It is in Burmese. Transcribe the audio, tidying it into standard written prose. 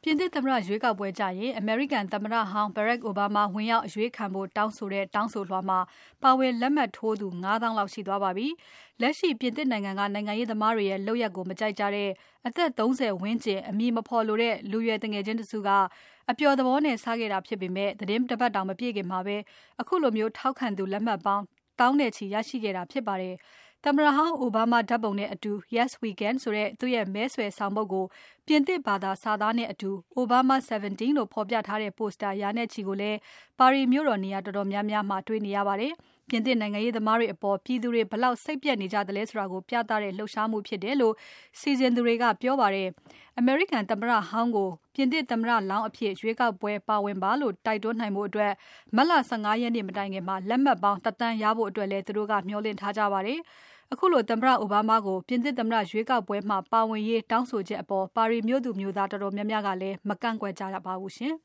ပြင်သစ်သမ္မတရွေးကောက်ပွဲကြရင် အမေရိကန်သမ္မတဟောင်း Barack Obama ဝင်ရောက်အရွေးခံဖို့တောင်းဆိုတဲ့တောင်းဆိုလွှာမှာပါဝင်လက်မှတ်ထိုးသူ ၅ သောင်းလောက်ရှိသွားပါပြီ။ လက်ရှိပြင်သစ်နိုင်ငံကနိုင်ငံရေးသမားတွေရဲ့လုပ်ရပ်ကိုမကြိုက်ကြတဲ့အသက် 30 ဝန်းကျင်အမည်မဖော်လိုတဲ့လူရွယ်သူငယ်ချင်းတစုကအပျော်သဘောနဲ့စခဲ့တာဖြစ်ပေမဲ့ သီတင်းတပတ်တောင်မပြည့်ခင်မှာပဲခုလိုမျိုးထောက်ခံသူလက်မှတ်ပေါင်းသောင်းနဲ့ချီရရှိခဲ့တာဖြစ်ပါတယ်။ သမ္မတဟောင်း Obama ဓာတ်ပုံနဲ့အတူ Yes We Can ဆိုတဲ့သူ့ရဲ့မဲဆွယ်ဆောင်ပုဒ်ကိုပြင်သစ်ဘာသာစာသားနဲ့အတူ Obama 17 လို့ဖော်ပြထားတဲ့ Poster ရာနဲ့ချီကိုလည်းပါရီမြို့တော်နေရာတော်တော်များများမှာတွေ့နေရပါတယ်။ ပြင်သစ်နိုင်ငံရေးသမားတွေအပေါ်ပြည်သူတွေဘယ်လောက်စိတ်ပျက်နေကြသလဲဆိုတာကိုပြသတဲ့လှုပ်ရှားမှုဖြစ်တယ်လို့စီစဉ်သူတွေကပြောပါတယ်။ အမေရိကန်သမ္မတဟောင်းကိုပြင်သစ်သမ္မတလောင်းအဖြစ်ရွေးကောက်ပွဲပါဝင်ပါလို့တိုက်တွန်းနိုင်ဖို့မတ်လ 15 ရက်နေ့မတိုင်ခင်လက်မှတ်ပေါင်း ၁ သန်းရဖို့အတွက်လည်းသူတို့ကမျှော်လင့်ထားကြပါတယ်။ ခုလိုသမ္မတ Obama ကိုပြင်သစ်သမ္မတရွေးကောက်ပွဲမှာပါဝင်ရေးတောင်းဆိုချက်အပေါ်ပါရီမြို့သူမြို့သားတော်တော်များများကလည်းမကန့်ကွက်ကြပါဘူးရှင်